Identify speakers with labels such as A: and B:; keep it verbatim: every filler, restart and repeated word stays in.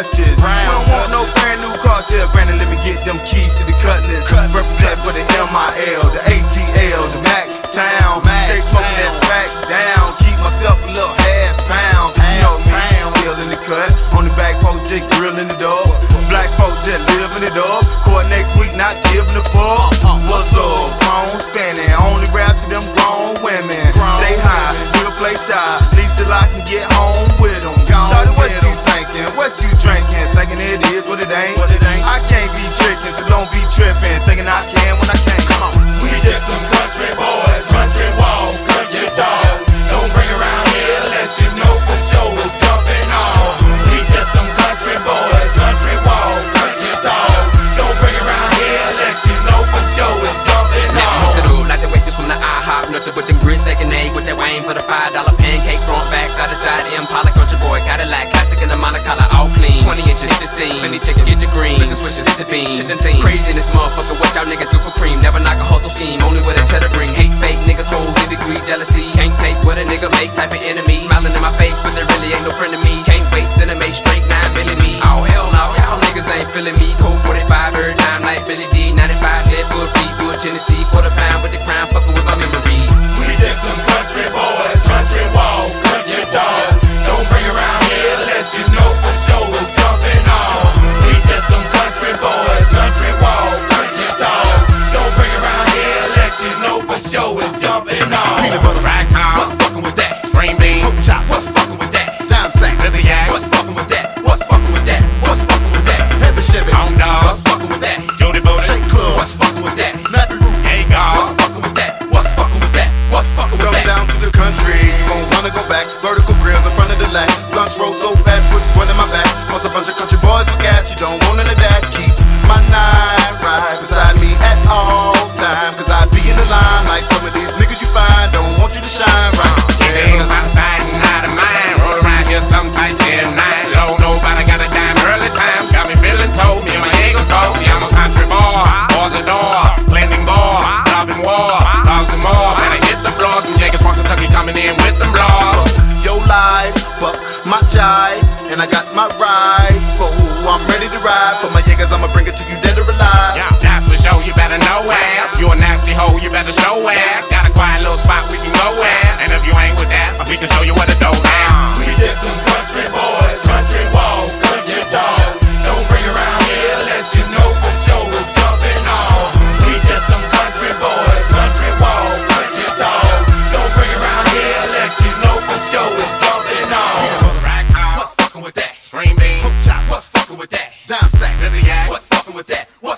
A: Dutchess. We don't want no brand new cartel. Brandon, let me get them keys to the Cutlass. Represent for the M I L, the A T L, the Mac Town. Stay smoking that smack down. Keep myself a little half pound. You know me, still in the cut. On the back porch, just grilling the dog. Black folks just living it up. Court next week, not giving a fuck. What's up? Grown spinning. Only rap to them grown women. Stay high, we'll play shy. At least till I can get home with them. Shawty, what you thinking? What you drinking? Thinking it is what it ain't. I can't be tricking, so don't be tripping. Thinking I can when I can't. Come on.
B: We just some country boys, country walk, country talk. Don't bring around here unless you know for sure we're jumping off. We just some country boys, country walk, country talk. Don't bring around here unless you know for sure we're jumping off.
C: Now we hook it up like the waitress from the IHOP. Nothing but them grits, steak and egg with that Wayne for the five dollar pancake. Front, back, side to side, Impala, country boy. Got it like classic in the Monocolor, all clean. twenty inches, hit the scene. Plenty chicken, get the green. Split the switches, hit the beam. Shit done seen. Crazy in this motherfucker, what y'all niggas do for cream. Never knock a hustle scheme, only with a cheddar bring. Hate fake niggas, hoes, in degree, jealousy. Can't take what a nigga make, type of enemy. Smiling in my face, but there really ain't no friend of me. Can't wait, send a make straight nine millimeter. Oh hell no, y'all niggas ain't feeling me. Cold forty-five, every time like Billy D. ninety-five, lead full feet, Bull Tennessee. Quarter pound with the crown, fucking with my memory.
B: We just some country boys, country walk, country talk. Don't bring around here unless you know for sure we're jumping off. We just some country boys, country walk, country talk. Don't bring around here unless you know for sure we're jumping off.
A: Peanut butter,
B: Rack house, what's fucking with that? Green bean,
A: pork chops,
B: what's fucking with that?
A: down sack,
B: Billy Yak, what's fucking with that? What's fucking with that? What's fucking with that?
A: heavy Chevy,
B: Home dog, what's fucking with that? Jody Booty,
A: Shake Club,
B: what's fucking with that?
A: Nappy Root.
B: Hey God, what's fucking with that? What's fucking with that? What's fucking with
A: Come
B: that?
A: down to the country, you gon' wanna go back. Vertical grills in front of the lack. Lunch roll so fat, put one in my back. Plus a bunch of country boys forgot you don't want none of that. Keep my nine right beside me at all time. Cause I be in the line like some of these niggas you find don't want you to shine right.
B: Yeah, niggas out of sight and out of mind. Roll around here sometimes here at night. Don't nobody got a dime early time. Got me feeling told me and my eagles go. See, I'm a country boy, boys adore, blending boy, loving war, dogs and more. Man, I hit the floor, them Jaggers from Kentucky coming in with them blogs.
A: Your life, buck my jive, and I got my rifle. I'm ready to ride for my Jaegers. I'ma bring it to you dead or alive.
B: Yeah, that's for sure, you better know where. If you a nasty hoe, you better show where. Got a quiet little spot we can go where. And if you ain't with that, we can show you what to do now. We just some country boys, country walk, country talk. Don't bring around here unless you know for sure we're jumping off. We just some country boys, country walk, country talk. Don't bring around here unless you know for sure we're jumping off. Rack house, what's fucking with that? Green bean,
A: Pork chops,
B: what's fucking with that?
A: down sack,
B: Billy Yak, what's fucking with that? What's